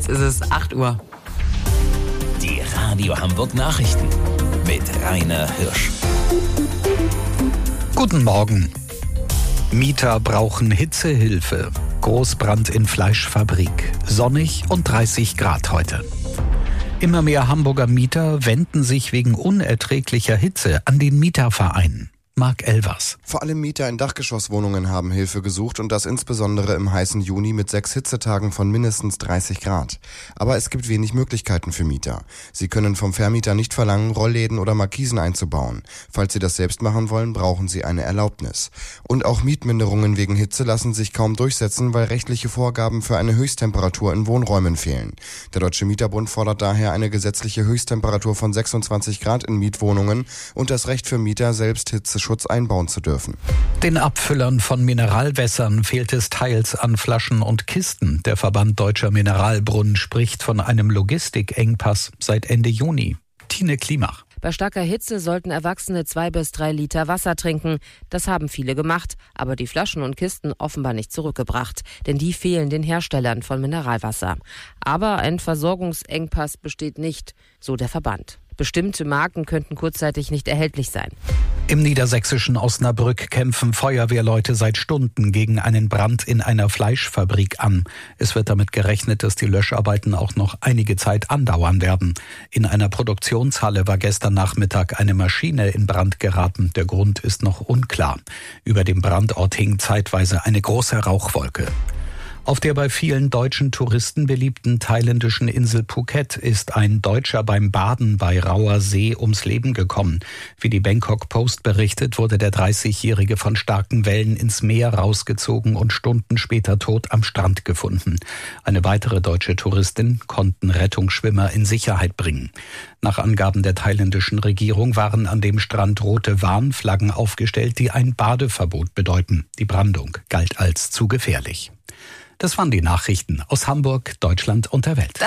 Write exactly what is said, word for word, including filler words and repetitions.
Jetzt ist es acht Uhr. Die Radio Hamburg Nachrichten mit Rainer Hirsch. Guten Morgen. Mieter brauchen Hitzehilfe. Großbrand in Fleischfabrik. Sonnig und dreißig Grad heute. Immer mehr Hamburger Mieter wenden sich wegen unerträglicher Hitze an den Mieterverein. Marc Elvers. Vor allem Mieter in Dachgeschosswohnungen haben Hilfe gesucht und das insbesondere im heißen Juni mit sechs Hitzetagen von mindestens dreißig Grad. Aber es gibt wenig Möglichkeiten für Mieter. Sie können vom Vermieter nicht verlangen, Rollläden oder Markisen einzubauen. Falls sie das selbst machen wollen, brauchen sie eine Erlaubnis. Und auch Mietminderungen wegen Hitze lassen sich kaum durchsetzen, weil rechtliche Vorgaben für eine Höchsttemperatur in Wohnräumen fehlen. Der Deutsche Mieterbund fordert daher eine gesetzliche Höchsttemperatur von sechsundzwanzig Grad in Mietwohnungen und das Recht für Mieter, selbst Hitzeschutz einbauen zu dürfen. Den Abfüllern von Mineralwässern fehlt es teils an Flaschen und Kisten. Der Verband Deutscher Mineralbrunnen spricht von einem Logistikengpass seit Ende Juni. Tine Klimach. Bei starker Hitze sollten Erwachsene zwei bis drei Liter Wasser trinken. Das haben viele gemacht, aber die Flaschen und Kisten offenbar nicht zurückgebracht. Denn die fehlen den Herstellern von Mineralwasser. Aber ein Versorgungsengpass besteht nicht, so der Verband. Bestimmte Marken könnten kurzzeitig nicht erhältlich sein. Im niedersächsischen Osnabrück kämpfen Feuerwehrleute seit Stunden gegen einen Brand in einer Fleischfabrik an. Es wird damit gerechnet, dass die Löscharbeiten auch noch einige Zeit andauern werden. In einer Produktionshalle war gestern Nachmittag eine Maschine in Brand geraten. Der Grund ist noch unklar. Über dem Brandort hing zeitweise eine große Rauchwolke. Auf der bei vielen deutschen Touristen beliebten thailändischen Insel Phuket ist ein Deutscher beim Baden bei rauer See ums Leben gekommen. Wie die Bangkok Post berichtet, wurde der dreißigjährige von starken Wellen ins Meer rausgezogen und Stunden später tot am Strand gefunden. Eine weitere deutsche Touristin konnten Rettungsschwimmer in Sicherheit bringen. Nach Angaben der thailändischen Regierung waren an dem Strand rote Warnflaggen aufgestellt, die ein Badeverbot bedeuten. Die Brandung galt als zu gefährlich. Das waren die Nachrichten aus Hamburg, Deutschland und der Welt.